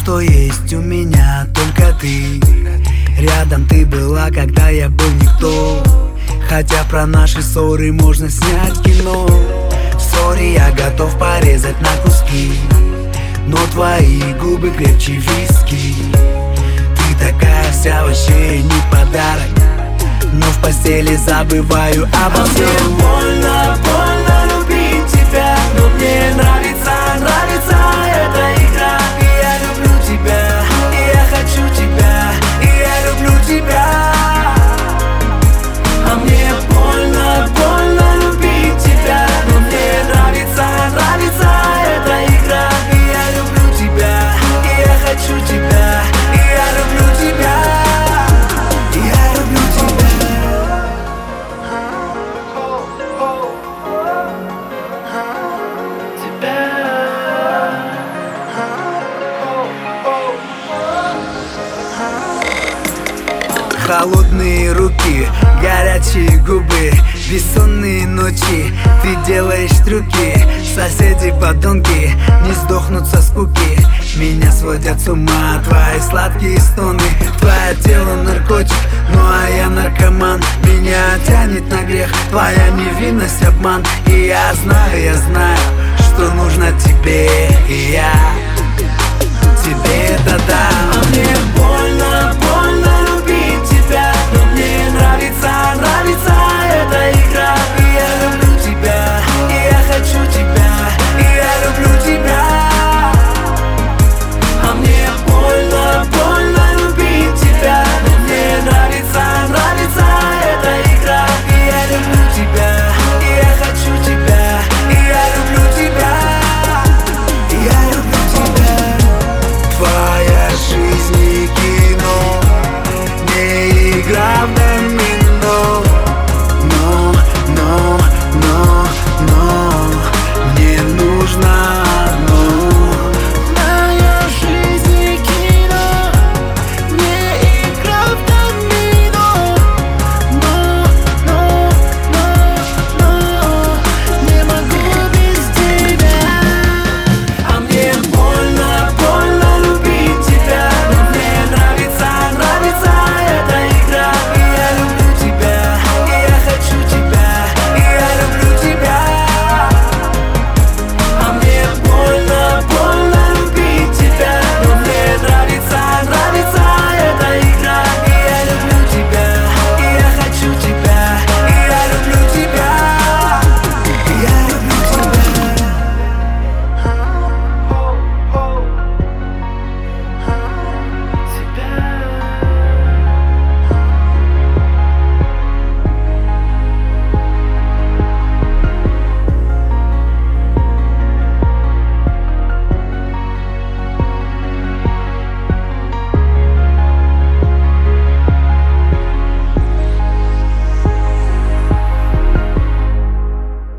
что есть у меня только ты. Рядом ты была, когда я был никто. Хотя про наши ссоры можно снять кино. Сори, я готов порезать на куски, но твои губы крепче виски. Ты такая вся, вообще не подарок, но в постели забываю обо всем. Мне больно, больно любить тебя, но мне нравится, нравится эта игра. И я люблю тебя, и я хочу тебя, и я люблю тебя. А мне больно, больно любить тебя, но мне нравится, нравится эта игра. И я люблю тебя, и я хочу тебя, и я люблю тебя, и я люблю тебя. Холодные руки, горячие губы, бессонные ночи. Ты делаешь трюки, соседи подонки не сдохнут со скуки. Меня сводят с ума твои сладкие стоны. Твое тело наркотик, ну а я наркоман. Меня тянет на грех твоя невинность, обман. И я знаю, что нужно тебе. И я тебе это дам. А мне больно,